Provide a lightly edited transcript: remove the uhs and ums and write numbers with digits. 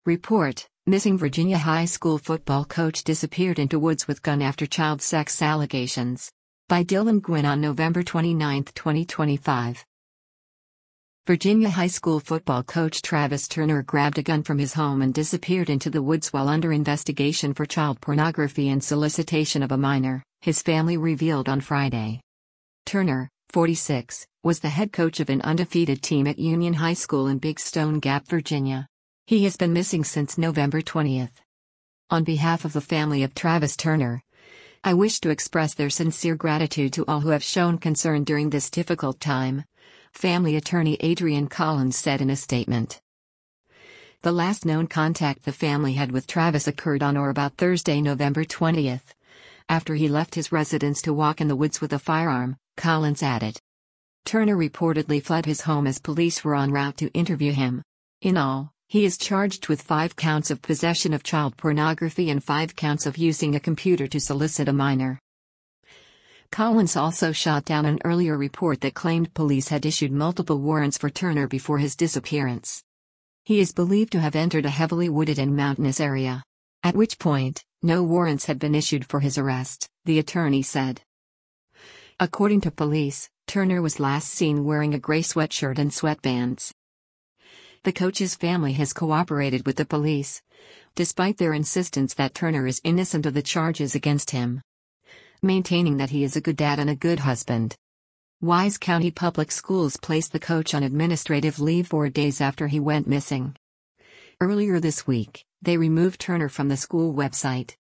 Report: Missing Virginia high school football coach disappeared into woods with gun after child sex allegations. By Dylan Gwynn on November 29, 2025. Virginia high school football coach Travis Turner grabbed a gun from his home and disappeared into the woods while under investigation for child pornography and solicitation of a minor, his family revealed on Friday. Turner, 46, was the head coach of an undefeated team at Union High School in Big Stone Gap, Virginia. He has been missing since November 20. On behalf of the family of Travis Turner, I wish to express their sincere gratitude to all who have shown concern during this difficult time, family attorney Adrian Collins said in a statement. The last known contact the family had with Travis occurred on or about Thursday, November 20, after he left his residence to walk in the woods with a firearm, Collins added. Turner reportedly fled his home as police were en route to interview him. In all, he is charged with 5 counts of possession of child pornography and 5 counts of using a computer to solicit a minor. Collins also shot down an earlier report that claimed police had issued multiple warrants for Turner before his disappearance. He is believed to have entered a heavily wooded and mountainous area, at which point, no warrants had been issued for his arrest, the attorney said. According to police, Turner was last seen wearing a gray sweatshirt and sweatbands. The coach's family has cooperated with the police, despite their insistence that Turner is innocent of the charges against him, maintaining that he is a good dad and a good husband. Wise County Public Schools placed the coach on administrative leave 4 days after he went missing. Earlier this week, they removed Turner from the school website.